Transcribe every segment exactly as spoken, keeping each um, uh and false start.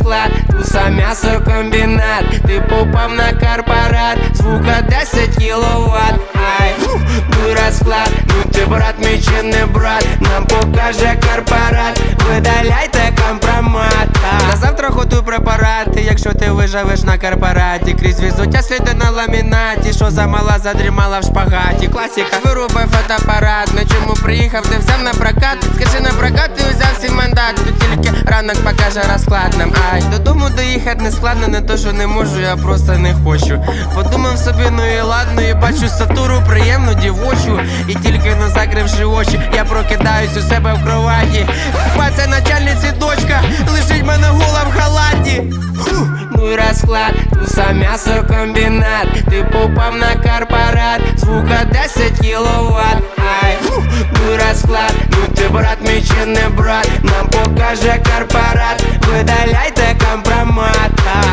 розклад, туса м'ясокомбінат, ти попав на корпорат, звука десять кіловат. Ай, ну і розклад, ну ти брат мій чи не брат, нам покаже корпорат, видаляйте компромат. На завтра готуй препарати, якщо ти виживеш на корпораті. Крізь візуття сліди на ламінаті, що замала задрімала в шпагаті. Класіка, вирубай фотоапарат, на чому приїхав, ти взяв на прокат. Скажи на прокат, ти взяв всі мандат, тут тільки ранок покаже розклад нам. Ай, додому доїхати не складно, не то що не можу, я просто не хочу. Подумав собі, ну і ладно, і бачу сатуру приємну дівочу. І тільки не закривши очі, я прокидаюсь у себе в кроваті. Баця начальниці дочка, лежить мене гола в халаті. Фух. Ну і розклад, туса м'ясокомбінат, ти попав на корпорат, звука десять кіловат. Ай, фух. Ну і розклад, ну ти брат мій чи не брат, нам покаже корпорат, видаляйте компромат.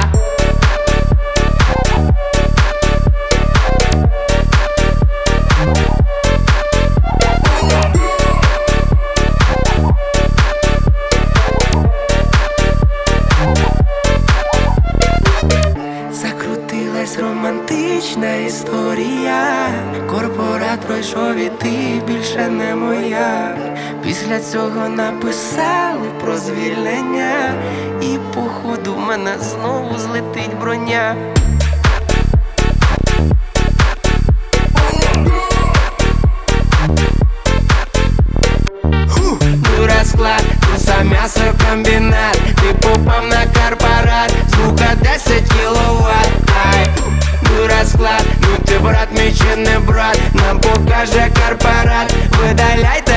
Закрутилась романтична історія, корпорат пройшов і ти більше не моя. Після цього написали про звільнення, і походу в мене знову злетить броня. Ну розклад, туса м'ясокомбінат, ти попав на корпорат, звука десять кіловат. Ай, ну розклад, ну ти брат мій чи не брат, нам покаже корпорат, видаляйте